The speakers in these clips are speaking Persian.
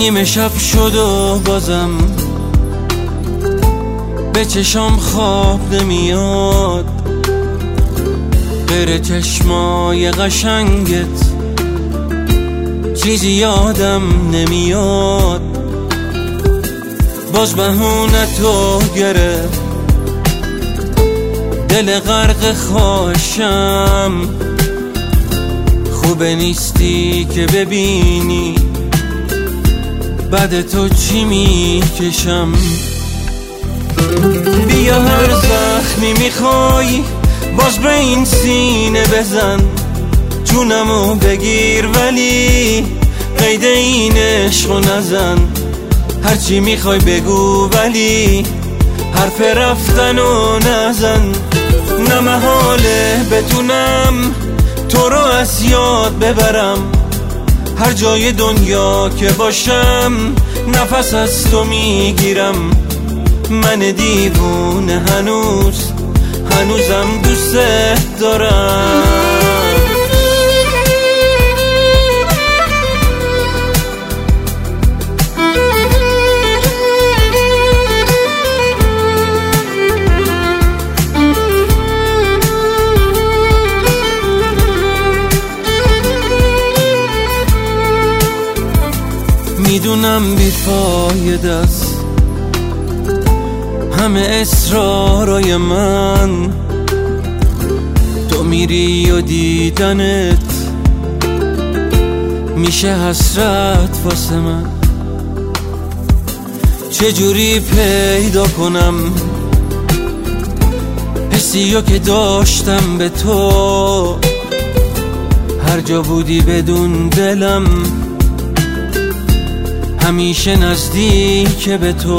نیمه شب شد و بازم به چشام خواب نمیاد، غیر چشمای قشنگت چیزی یادم نمیاد. باز بهونه تو گرفت دل غرق خواهشم، خوبه نیستی که ببینی بعد تو چی میکشم. بیا هر زخمی میخوای باز به این سینه بزن، جونمو بگیر ولی قید این عشقو نزن. هرچی میخوای بگو ولی حرف رفتنو نزن. نه محاله بتونم تو رو از یاد ببرم، هر جای دنیا که باشم نفس از تو میگیرم. من دیوونه هنوزم دوست دارم. میدونم بیفایده است همه اصرارای من، تو میری و دیدنت میشه حسرت واسه من. چجوری پیدا کنم حسیو که داشتم به تو، هر جا بودی بدون دلم همیشه نزدیک به تو.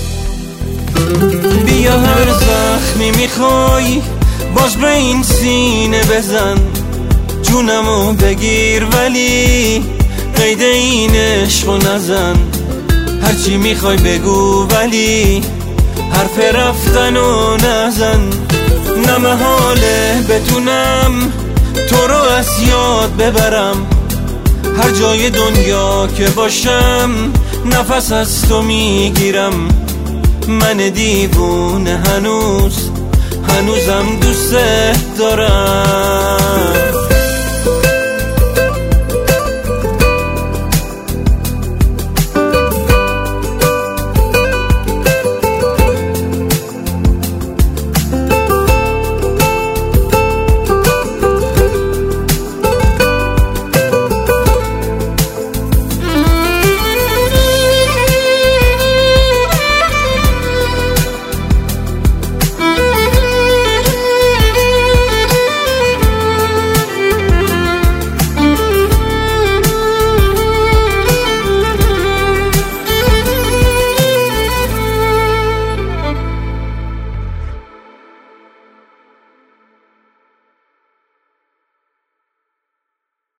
بیا هر زخمی میخوای باز به این سینه بزن، جونمو بگیر ولی قید این عشقو نزن. هرچی میخوای بگو ولی حرف رفتنو نزن. نه محاله بتونم تو رو از یاد ببرم، هر جای دنیا که باشم نفس از تو میگیرم. من دیوونه هنوزم دوست دارم.